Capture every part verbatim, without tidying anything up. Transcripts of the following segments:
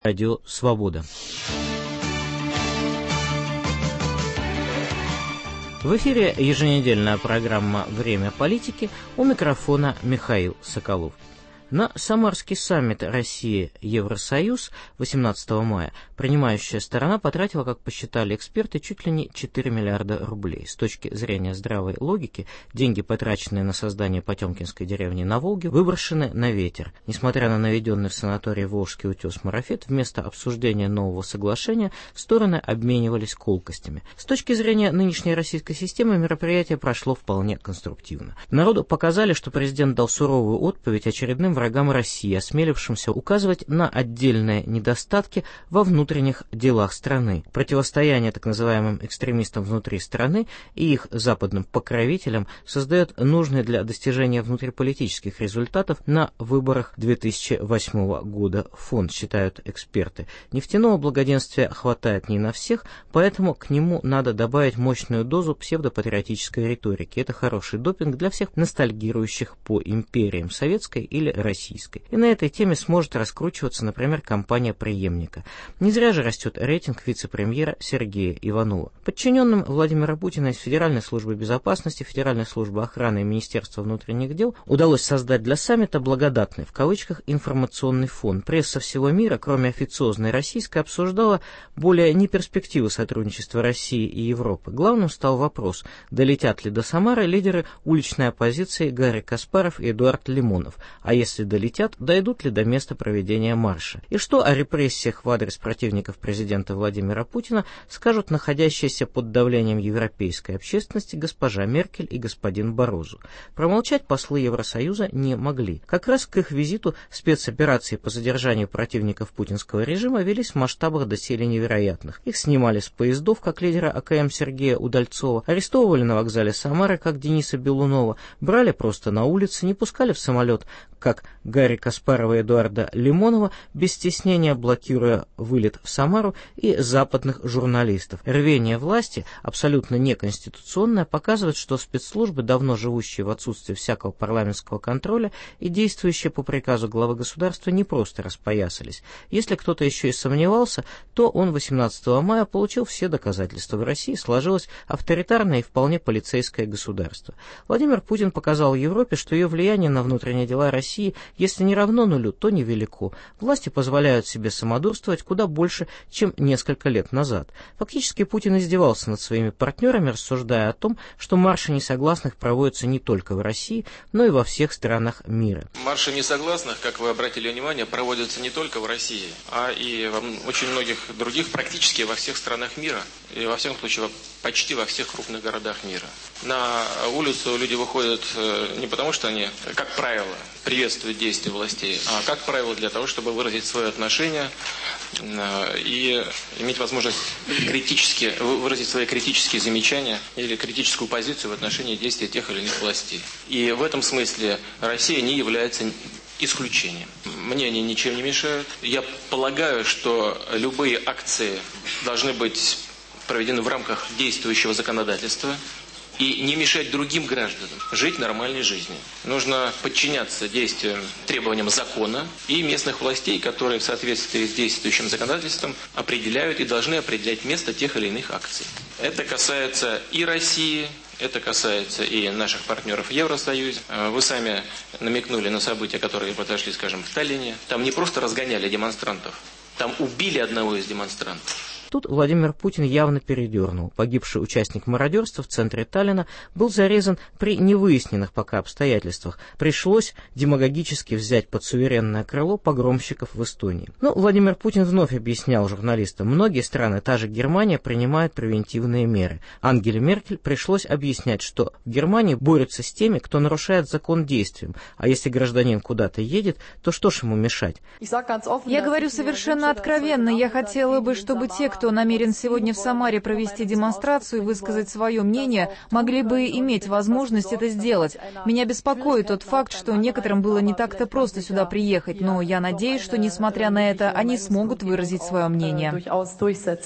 Радио Свобода. В эфире еженедельная программа «Время политики», у микрофона Михаил Соколов. На Самарский саммит Россия-Евросоюз восемнадцатого мая принимающая сторона потратила, как посчитали эксперты, чуть ли не четыре миллиарда рублей. С точки зрения здравой логики, деньги, потраченные на создание Потемкинской деревни на Волге, выброшены на ветер. Несмотря на наведенный в санатории Волжский утес-марафет, вместо обсуждения нового соглашения стороны обменивались колкостями. С точки зрения нынешней российской системы мероприятие прошло вполне конструктивно. Народу показали, что президент дал суровую отповедь очередным врагам России, осмелившимся указывать на отдельные недостатки во внутренних делах страны. Противостояние так называемым экстремистам внутри страны и их западным покровителям создает нужный для достижения внутриполитических результатов на выборах две тысячи восьмого года фон, считают эксперты. Нефтяного благоденствия хватает не на всех, поэтому к нему надо добавить мощную дозу псевдопатриотической риторики. Это хороший допинг для всех ностальгирующих по империям советской или российской. И на этой теме сможет раскручиваться, например, кампания преемника. Не зря же растет рейтинг вице-премьера Сергея Иванова. Подчиненным Владимира Путина из Федеральной службы безопасности, Федеральной службы охраны и Министерства внутренних дел удалось создать для саммита благодатный, в кавычках, информационный фон. Пресса всего мира, кроме официозной российской, обсуждала более не перспективы сотрудничества России и Европы. Главным стал вопрос, долетят ли до Самары лидеры уличной оппозиции Гарри Каспаров и Эдуард Лимонов, а если долетят, дойдут ли до места проведения марша. И что о репрессиях в адрес противников президента Владимира Путина скажут находящиеся под давлением европейской общественности госпожа Меркель и господин Барозу. Промолчать послы Евросоюза не могли. Как раз к их визиту спецоперации по задержанию противников путинского режима велись в масштабах доселе невероятных. Их снимали с поездов, как лидера АКМ Сергея Удальцова, арестовывали на вокзале Самары, как Дениса Белунова, брали просто на улице, не пускали в самолет, как Гарри Каспарова и Эдуарда Лимонова, без стеснения блокируя вылет в Самару и западных журналистов. Рвение власти, абсолютно неконституционное, показывает, что спецслужбы, давно живущие в отсутствии всякого парламентского контроля и действующие по приказу главы государства, не просто распоясались. Если кто-то еще и сомневался, то он восемнадцатого мая получил все доказательства. В России сложилось авторитарное и вполне полицейское государство. Владимир Путин показал Европе, что ее влияние на внутренние дела России если не равно нулю, то невелико. Власти позволяют себе самодурствовать куда больше, чем несколько лет назад. Фактически Путин издевался над своими партнерами, рассуждая о том, что марши несогласных проводятся не только в России, но и во всех странах мира. Марши несогласных, как вы обратили внимание, проводятся не только в России, а и в очень многих других, практически во всех странах мира. И во всяком случае, почти во всех крупных городах мира. На улицу люди выходят не потому, что они, как правило, приветствуют действия властей, а, как правило, для того, чтобы выразить свое отношение и иметь возможность критически, выразить свои критические замечания или критическую позицию в отношении действий тех или иных властей. И в этом смысле Россия не является исключением. Мне они ничем не мешают. Я полагаю, что любые акции должны быть проведены в рамках действующего законодательства и не мешать другим гражданам жить нормальной жизнью. Нужно подчиняться действиям, требованиям закона и местных властей, которые в соответствии с действующим законодательством определяют и должны определять место тех или иных акций. Это касается и России, это касается и наших партнеров в Евросоюзе. Вы сами намекнули на события, которые произошли, скажем, в Таллине. Там не просто разгоняли демонстрантов, там убили одного из демонстрантов. Тут Владимир Путин явно передернул. Погибший участник мародерства в центре Таллина был зарезан при невыясненных пока обстоятельствах. Пришлось демагогически взять под суверенное крыло погромщиков в Эстонии. Но Владимир Путин вновь объяснял журналистам, многие страны, та же Германия, принимают превентивные меры. Ангеле Меркель пришлось объяснять, что в Германии борются с теми, кто нарушает закон действием. А если гражданин куда-то едет, то что ж ему мешать? Я говорю совершенно откровенно. Я хотела бы, чтобы те, кто намерен сегодня в Самаре провести демонстрацию и высказать свое мнение, могли бы иметь возможность это сделать. Меня беспокоит тот факт, что некоторым было не так-то просто сюда приехать, но я надеюсь, что, несмотря на это, они смогут выразить свое мнение.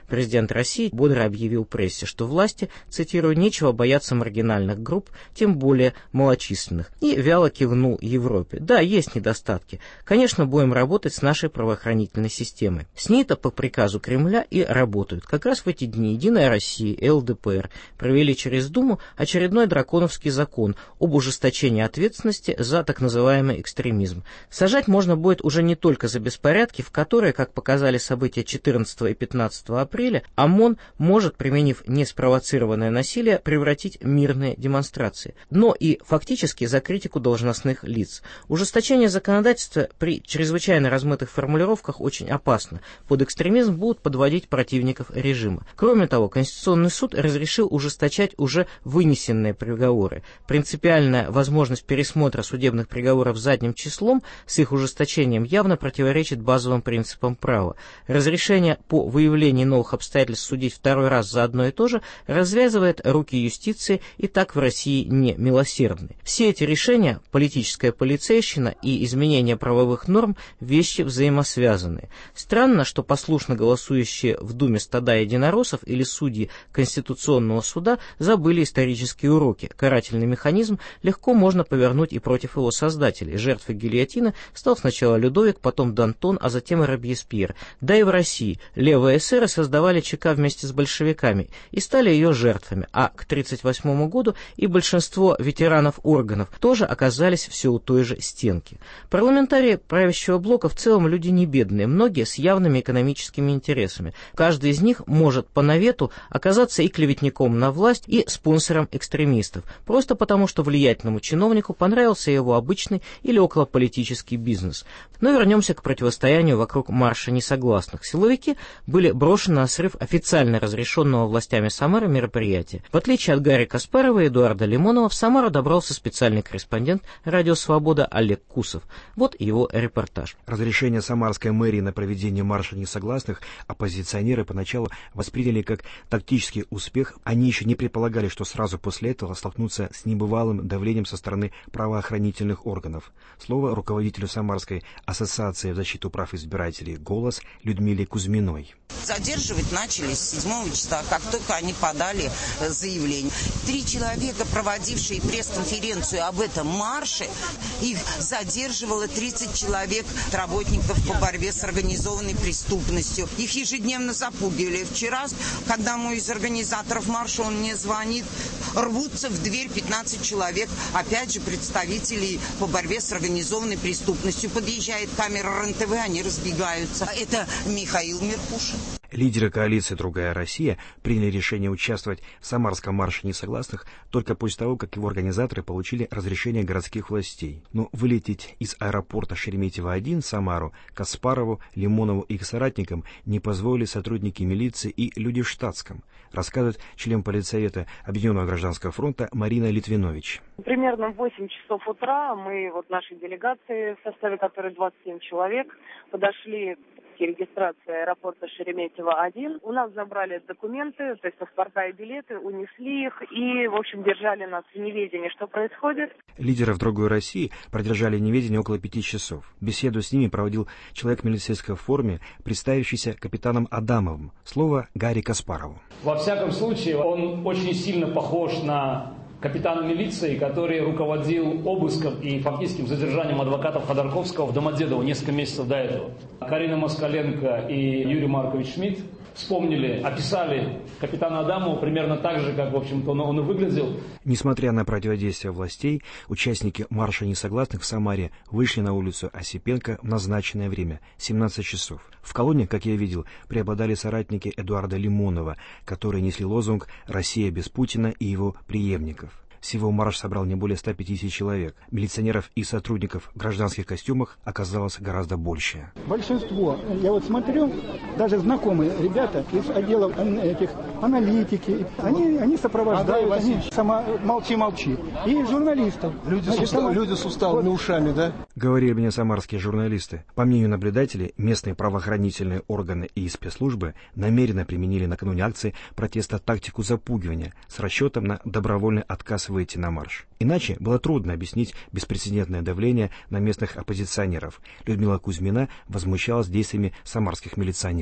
Президент России бодро объявил прессе, что власти, цитирую, «нечего бояться маргинальных групп, тем более малочисленных», и вяло кивнул Европе. Да, есть недостатки. Конечно, будем работать с нашей правоохранительной системой. С ней-то по приказу Кремля и работают. Как раз в эти дни «Единая Россия» и эл дэ пэ эр провели через Думу очередной драконовский закон об ужесточении ответственности за так называемый экстремизм. Сажать можно будет уже не только за беспорядки, в которые, как показали события четырнадцатого и пятнадцатого апреля, ОМОН может, применив неспровоцированное насилие, превратить мирные демонстрации, но и фактически за критику должностных лиц. Ужесточение законодательства при чрезвычайно размытых формулировках очень опасно. Под экстремизм будут подводить противников режима. Кроме того, Конституционный суд разрешил ужесточать уже вынесенные приговоры. Принципиальная возможность пересмотра судебных приговоров задним числом с их ужесточением явно противоречит базовым принципам права. Разрешение по выявлению новых обстоятельств судить второй раз за одно и то же развязывает руки юстиции, и так в России не милосердны. Все эти решения, политическая полицейщина и изменение правовых норм, вещи взаимосвязанные. Странно, что послушно голосующие в Думе стада единороссов или судьи Конституционного суда забыли исторические уроки. Карательный механизм легко можно повернуть и против его создателей. Жертвой гильотины стал сначала Людовик, потом Д'Антон, а затем и Робеспьер. Да и в России левые эсеры создавали ЧК вместе с большевиками и стали ее жертвами, а к тридцать восьмому году и большинство ветеранов органов тоже оказались все у той же стенки. Парламентарии правящего блока в целом люди не бедные, многие с явными экономическими интересами. Каждый из них может по навету оказаться и клеветником на власть, и спонсором экстремистов, просто потому что влиятельному чиновнику понравился его обычный или околополитический бизнес. Но вернемся к противостоянию вокруг марша несогласных. Силовики были брошены на срыв официально разрешенного властями Самары мероприятия. В отличие от Гарри Каспарова и Эдуарда Лимонова, в Самару добрался специальный корреспондент «Радио Свобода» Олег Кусов. Вот его репортаж. Разрешение самарской мэрии на проведение марша несогласных оппозиционеры поначалу восприняли как тактический успех. Они еще не предполагали, что сразу после этого столкнутся с небывалым давлением со стороны правоохранительных органов. Слово руководителю Самарской ассоциации в защиту прав избирателей «Голос» Людмиле Кузьминой. Задерживать начали с седьмого числа, как только они подали заявление. Три человека, проводившие пресс-конференцию об этом марше, их задерживало тридцать человек, работников по борьбе с организованной преступностью. Их ежедневно запугивали. Вчера, когда мой из организаторов марша, он мне звонит, рвутся в дверь пятнадцать человек, опять же, представителей по борьбе с организованной преступностью. Подъезжает камера эр эн тэ вэ, они разбегаются. Это Михаил Меркушин. Лидеры коалиции «Другая Россия» приняли решение участвовать в Самарском марше несогласных только после того, как его организаторы получили разрешение городских властей. Но вылететь из аэропорта Шереметьево один в Самару Каспарову, Лимонову и их соратникам не позволили сотрудники милиции и люди в штатском, рассказывает член политсовета Объединенного гражданского фронта Марина Литвинович. Примерно в восемь часов утра мы, вот нашей делегации, в составе которой двадцать семь человек, подошли к регистрации аэропорта Шереметьево один. У нас забрали документы, то есть паспорта и билеты, унесли их и, в общем, держали нас в неведении, что происходит. Лидеров «Другой России» продержали в неведении около пяти часов. Беседу с ними проводил человек в милицейской форме, представившийся капитаном Адамовым. Слово Гарри Каспарову. Во всяком случае, он очень сильно похож на капитана милиции, который руководил обыском и фактическим задержанием адвокатов Ходорковского в Домодедово несколько месяцев до этого. Карина Москаленко и Юрий Маркович Шмидт вспомнили, описали капитана Адамова примерно так же, как, в общем-то, он, он и выглядел. Несмотря на противодействие властей, участники марша несогласных в Самаре вышли на улицу Осипенко в назначенное время – семнадцать часов. В колонне, как я видел, преобладали соратники Эдуарда Лимонова, которые несли лозунг «Россия без Путина и его преемников». Всего марш собрал не более ста пятидесяти человек. Милиционеров и сотрудников в гражданских костюмах оказалось гораздо больше. Большинство, я вот смотрю, даже знакомые ребята из отделов этих аналитики, они, они сопровождают, они сама молчи-молчи. И журналистов. Люди, Значит, с, устав, люди с усталыми вот ушами, да? Говорили мне самарские журналисты. По мнению наблюдателей, местные правоохранительные органы и спецслужбы намеренно применили накануне акции протеста тактику запугивания с расчетом на добровольный отказ выйти на марш. Иначе было трудно объяснить беспрецедентное давление на местных оппозиционеров. Людмила Кузьмина возмущалась действиями самарских милиционеров.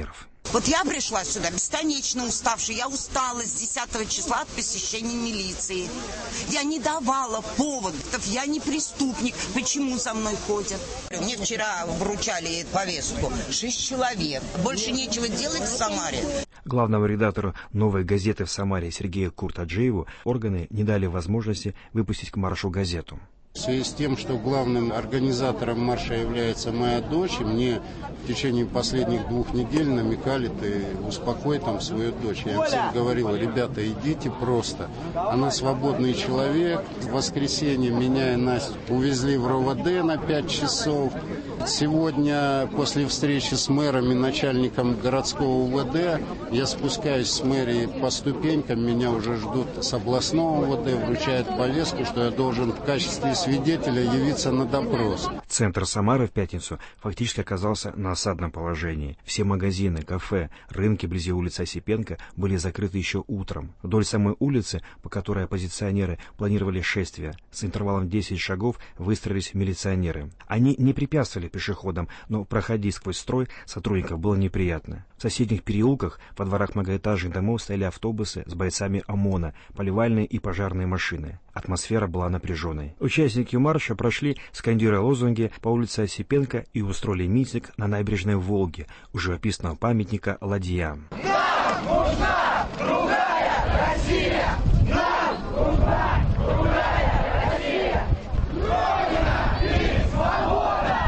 Вот я пришла сюда бесконечно уставшая. Я устала с десятого числа от посещения милиции. Я не давала поводов. Я не преступник. Почему за мной ходят? Мне вчера вручали повестку. Шесть человек. Больше нечего делать в Самаре. Главному редактору «Новой газеты» в Самаре Сергею Куртаджиеву органы не дали возможности выпустить к маршу газету. В связи с тем, что главным организатором марша является моя дочь, и мне в течение последних двух недель намекали: ты успокой там свою дочь. Я всем говорил: ребята, идите просто. Она свободный человек. В воскресенье меня и Настю увезли в РОВД на пять часов. Сегодня после встречи с мэром и начальником городского УВД я спускаюсь с мэрии по ступенькам. Меня уже ждут с областного УВД, вручают повестку, что я должен в качестве свидетеля явиться на допрос. Центр Самары в пятницу фактически оказался на осадном положении. Все магазины, кафе, рынки вблизи улицы Осипенко были закрыты еще утром. Вдоль самой улицы, по которой оппозиционеры планировали шествие, с интервалом десять шагов выстроились милиционеры. Они не препятствовали пешеходам, но проходить сквозь строй сотрудников было неприятно. В соседних переулках, во дворах многоэтажных домов стояли автобусы с бойцами ОМОНа, поливальные и пожарные машины. Атмосфера была напряженной. Участники марша прошли, скандируя лозунги, по улице Осипенко и устроили митинг на набережной Волги у живописного памятника ладьям. Нам нужна другая Россия! Нам нужна другая Россия! Родина и свобода!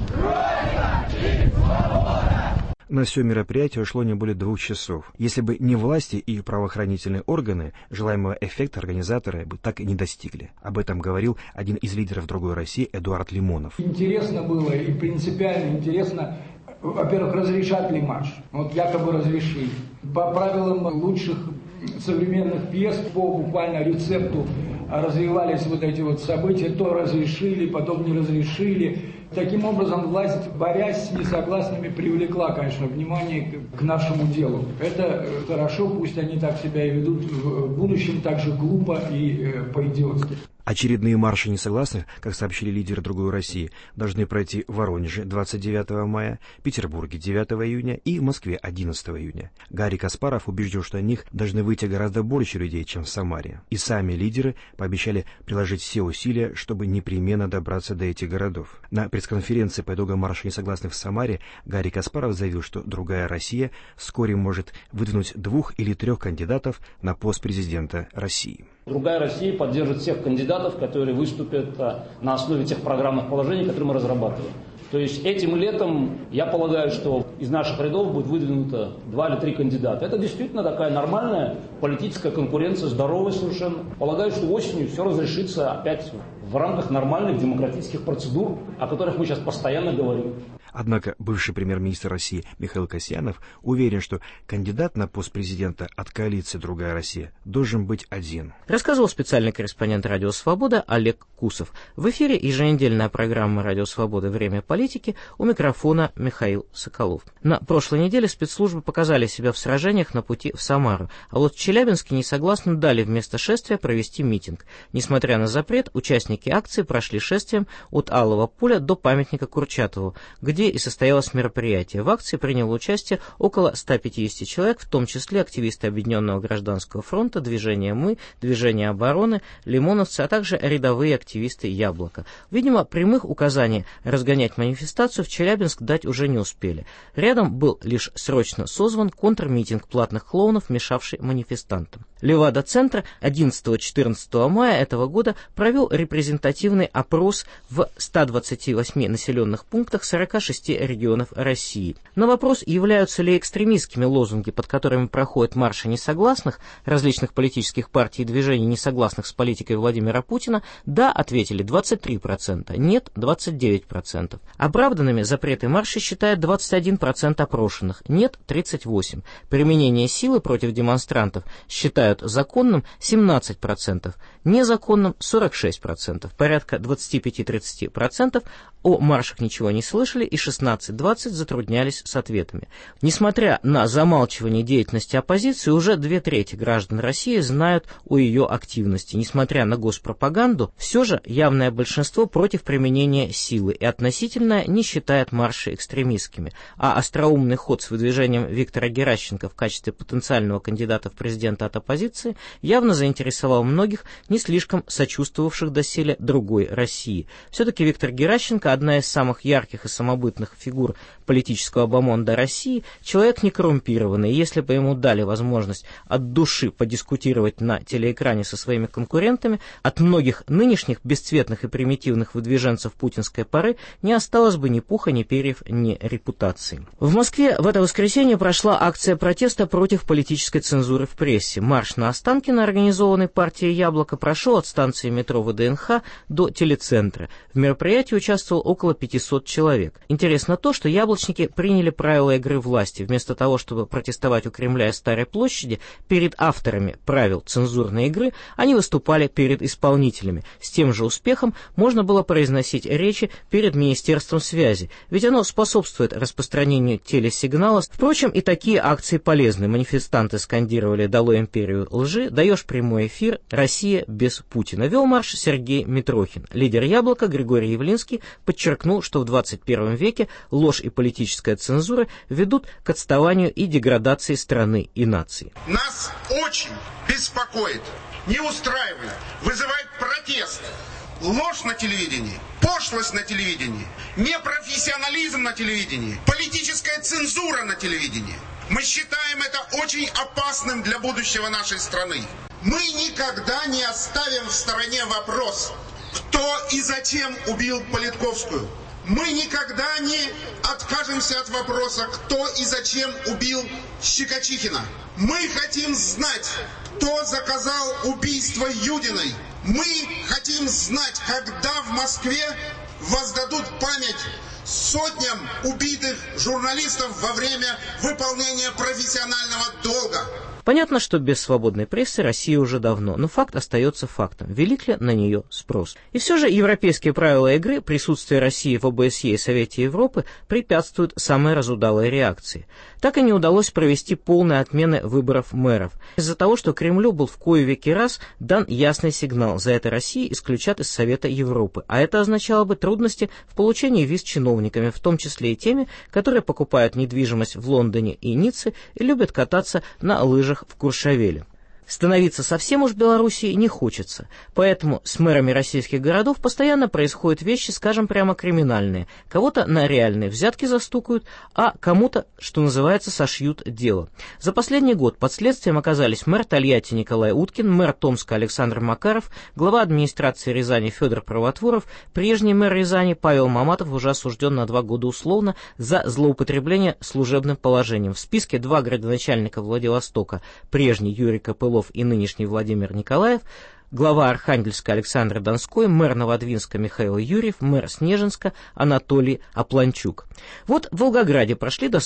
Родина и свобода! На все мероприятие ушло не более двух часов. Если бы не власти и правоохранительные органы, желаемого эффекта организаторы бы так и не достигли. Об этом говорил один из лидеров «Другой России» Эдуард Лимонов. Интересно было и принципиально интересно, во-первых, разрешат ли марш? Вот якобы разрешили. По правилам лучших современных пьес, по буквально рецепту развивались вот эти вот события, то разрешили, потом не разрешили. Таким образом, власть, борясь с несогласными, привлекла, конечно, внимание к нашему делу. Это хорошо, пусть они так себя и ведут в будущем так же глупо и по-идиотски. Очередные марши несогласных, как сообщили лидеры «Другой России», должны пройти в Воронеже двадцать девятого мая, Петербурге девятого июня и в Москве одиннадцатого июня. Гарри Каспаров убежден, что на них должны выйти гораздо больше людей, чем в Самаре. И сами лидеры пообещали приложить все усилия, чтобы непременно добраться до этих городов. На пресс-конференции по итогам марша несогласных в Самаре Гарри Каспаров заявил, что «Другая Россия» вскоре может выдвинуть двух или трех кандидатов на пост президента России. Другая Россия поддержит всех кандидатов, которые выступят на основе тех программных положений, которые мы разрабатываем. То есть этим летом, я полагаю, что из наших рядов будет выдвинуто два или три кандидата. Это действительно такая нормальная политическая конкуренция, здоровая совершенно. Полагаю, что осенью все разрешится опять в рамках нормальных демократических процедур, о которых мы сейчас постоянно говорим. Однако бывший премьер-министр России Михаил Касьянов уверен, что кандидат на пост президента от коалиции «Другая Россия» должен быть один. Рассказывал специальный корреспондент «Радио Свобода» Олег Кусов. В эфире еженедельная программа «Радио Свобода. Время политики», у микрофона Михаил Соколов. На прошлой неделе спецслужбы показали себя в сражениях на пути в Самару, а вот в Челябинске несогласны дали вместо шествия провести митинг. Несмотря на запрет, участники акции прошли шествием от Алого поля до памятника Курчатову, где и состоялось мероприятие. В акции приняло участие около ста пятидесяти человек, в том числе активисты Объединенного гражданского фронта, движения «Мы», движения обороны, лимоновцы, а также рядовые активисты «Яблоко». Видимо, прямых указаний разгонять манифестацию в Челябинск дать уже не успели. Рядом был лишь срочно созван контрмитинг платных клоунов, мешавший манифестантам. Левада-центр одиннадцатого-четырнадцатого мая этого года провел репрезентативный опрос в ста двадцати восьми населенных пунктах сорока шести регионов России. На вопрос, являются ли экстремистскими лозунги, под которыми проходят марши несогласных различных политических партий и движений, несогласных с политикой Владимира Путина, да, ответили двадцать три процента, нет, двадцать девять процентов. Оправданными запреты марша считает двадцать один процент опрошенных, нет, тридцать восемь процентов. Применение силы против демонстрантов считают считают законным семнадцать процентов, незаконным сорок шесть процентов, порядка двадцать пять - тридцать процентов о маршах ничего не слышали и шестнадцать - двадцать процентов затруднялись с ответами. Несмотря на замалчивание деятельности оппозиции, уже две трети граждан России знают о ее активности. Несмотря на госпропаганду, все же явное большинство против применения силы и относительно не считает марши экстремистскими, а остроумный ход с выдвижением Виктора Геращенко в качестве потенциального кандидата в президенты от оппозиции явно заинтересовал многих, не слишком сочувствовавших доселе другой России. Все-таки Виктор Геращенко – одна из самых ярких и самобытных фигур политического бомонда России, человек не коррумпированный, и если бы ему дали возможность от души подискутировать на телеэкране со своими конкурентами, от многих нынешних бесцветных и примитивных выдвиженцев путинской поры не осталось бы ни пуха, ни перьев, ни репутации. В Москве в это воскресенье прошла акция протеста против политической цензуры в прессе. Марш на Останкино, организованный партией «Яблоко», прошел от станции метро ВДНХ до телецентра. В мероприятии участвовало около пятисот человек. Интересно то, что яблочники приняли правила игры власти. Вместо того, чтобы протестовать у Кремля и Старой площади, перед авторами правил цензурной игры они выступали перед исполнителями. С тем же успехом можно было произносить речи перед Министерством связи, ведь оно способствует распространению телесигнала. Впрочем, и такие акции полезны. Манифестанты скандировали «Долой империю лжи», «Даешь прямой эфир», «Россия без Путина». Вел марш Сергей Митрохин. Лидер «Яблока» Григорий Явлинский подчеркнул, что в двадцать первом веке ложь и политическая цензура ведут к отставанию и деградации страны и нации. Нас очень беспокоит, не устраивает, вызывает протест ложь на телевидении, пошлость на телевидении, непрофессионализм на телевидении, политическая цензура на телевидении. Мы считаем это очень опасным для будущего нашей страны. Мы никогда не оставим в стороне вопрос, кто и зачем убил Политковскую. Мы никогда не откажемся от вопроса, кто и зачем убил Щекочихина. Мы хотим знать, кто заказал убийство Юдиной. Мы хотим знать, когда в Москве воздадут память сотням убитых журналистов во время выполнения профессионального долга. Понятно, что без свободной прессы Россия уже давно, но факт остается фактом. Велик ли на нее спрос? И все же европейские правила игры, присутствие России в ОБСЕ и Совете Европы препятствуют самой разудалой реакции. Так и не удалось провести полной отмены выборов мэров. Из-за того, что Кремлю был в кои веки раз дан ясный сигнал, за это Россию исключат из Совета Европы, а это означало бы трудности в получении виз чиновниками, в том числе и теми, которые покупают недвижимость в Лондоне и Ницце и любят кататься на лыжах в Куршавеле. Становиться совсем уж Белоруссией не хочется, поэтому с мэрами российских городов постоянно происходят вещи, скажем прямо, криминальные. Кого-то на реальные взятки застукают, а кому-то, что называется, сошьют дело. За последний год под следствием оказались мэр Тольятти Николай Уткин, мэр Томска Александр Макаров, глава администрации Рязани Федор Правотворов, прежний мэр Рязани Павел Маматов уже осужден на два года условно за злоупотребление служебным положением. В списке два градоначальника Владивостока, прежний Юрий Копылов и нынешний Владимир Николаев, глава Архангельска Александр Донской, мэр Новодвинска Михаил Юрьев, мэр Снежинска Анатолий Апланчук. Вот в Волгограде прошли достаточно